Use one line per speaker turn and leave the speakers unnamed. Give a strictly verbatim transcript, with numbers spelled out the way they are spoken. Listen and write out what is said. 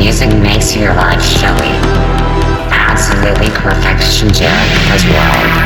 music makes your life showy. Absolutely perfection Jack as well.